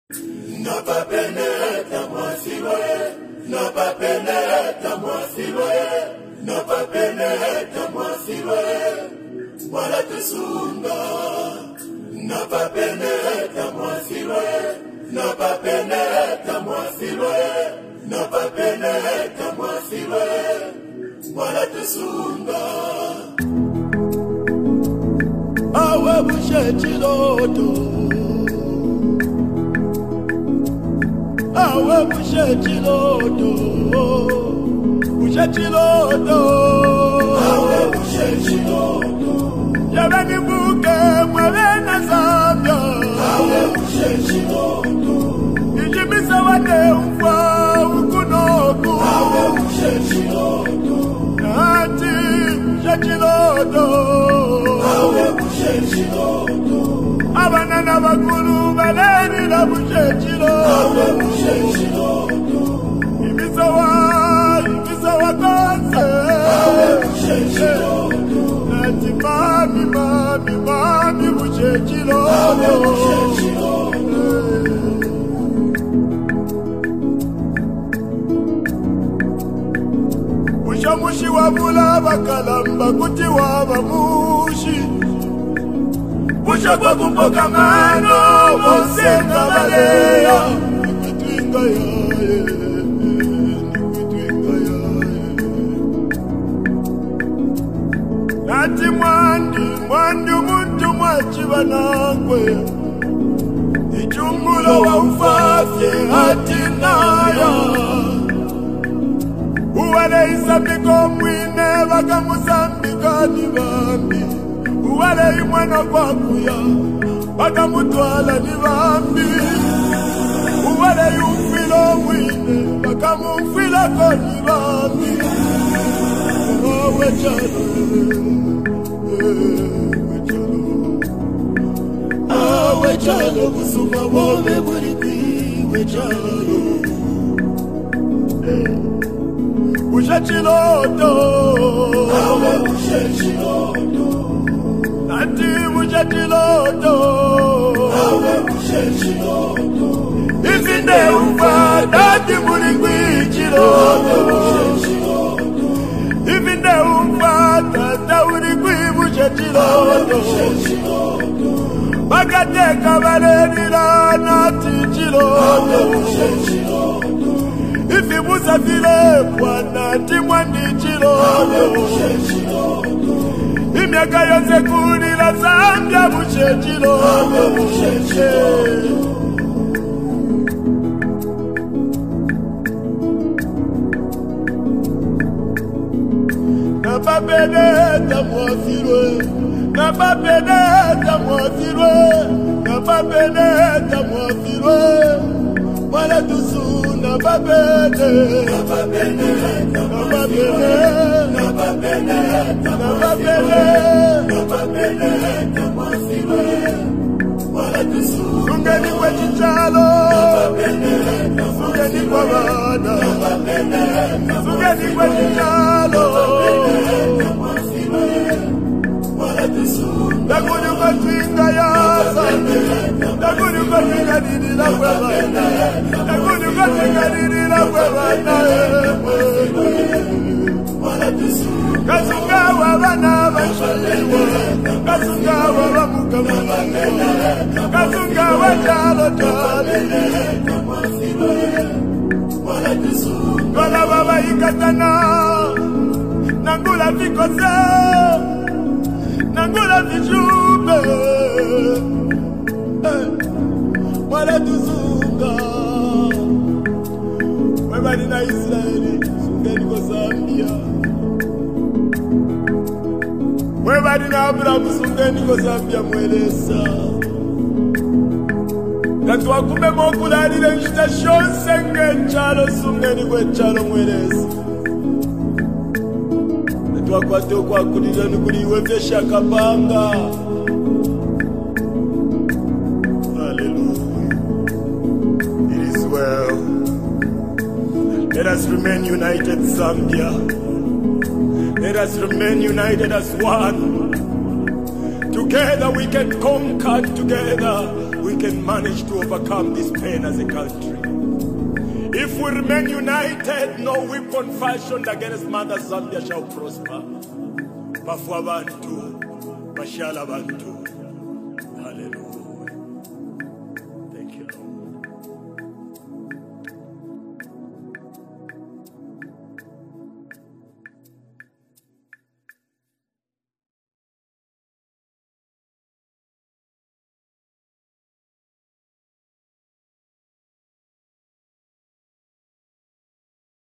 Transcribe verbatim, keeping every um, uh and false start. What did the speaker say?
n'a pas pénétré à moi si loin, n'a pas pénétré à moi si loin, n'a pas pénétré à moi si loin, voilà te sunga, n'a pas pénétré à moi si loin, n'a pas pénétré à moi si loin, n'a pas pénétré à moi si loin, voilà te sunga. Awe bushe chiloto. Awe bushe chiloto, bushe chiloto. Awe bushe chiloto. Yabani buke mwabena sabya. Awe bushe chiloto. Ijimisa wate umfa ukunoku. Awe bushe chiloto. Nati bushe chiloto. Awe bushe chiloto. Abanana bakulu baleni la bushe chiloto. Awe bushe chiloto. Imisawa, imisawa kanse. Awe bushe chiloto. Nati mami, mami, mami bushe chiloto. Awe bushe chiloto. Musha mushi wabula bakalamba kuti wabamushi. Busha kwa kumpoka mano, monsenga baleya. Nikitwinga yae, nikitwinga yae. Nati mwandi, mwandi umuntu mwachiba nakwe. Ichungulo wa ufafye hati naya. Uwale isambiko mwine baka musambika ni bambi. Uwale imwena kwa kuya baka mutwala ni bambi. Uwale yufilo mwine baka mufila ko ni bambi. Awe chalo, awe chalo kusuma wome buriki we chalo. Bushe chiloto, awe bushe chiloto. Nati bushe chiloto, awe bushe chiloto. Ifinde ufa, nati buriki chiloto. Ifinde ufa, tata buriki bushe chiloto. Bakate kabalera nati chiloto. Ifi musa file bwana timwandi chiloto. Imyaka yose kuri la Zambia bushe chiloto. Napa peneta mwafirwe, napa peneta mwafirwe, napa peneta mwafirwe. Wala tusu na babene, na babene, na babene, na babene, na babene, na babene, na mwasiwe. Wala tusu sungeni kwa chichalo, na babene, sungeni kwa bana, na babene, sungeni kwa chichalo, na babene, na mwasiwe. Wala tusu Daguni kwa twinga ya sande, Daguni kwa twinga didi la kwebana, Daguni kwa twinga didi la kwebana. Kasunga wabana bashaliwa, Kasunga wabamukamana, Kasunga wajalo jali. Kola baba ikatana, Nangula vikose, Nangula vijube, wala tuzunga. Webali na Israeli, sungeni kwa Zambia. Webali na Abraham, sungeni kwa Zambia mweleza. Katwa kume mokula lile njita shonsenge chalo, sungeni kwa chalo mweleza. Wakwate kwa kulila nukuliwe fesha kapanga. Hallelujah. It is well. Let us remain united, Zambia. Let us remain united as one. Together we can conquer, together we we can manage to overcome this pain as a country. If we remain united, no weapon fashioned against Mother Zambia shall prosper. Bafu abantu, bashala abantu.